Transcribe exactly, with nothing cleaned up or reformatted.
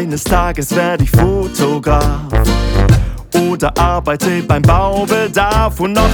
eines Tages werd ich Fotograf oder arbeite beim Baubedarf und noch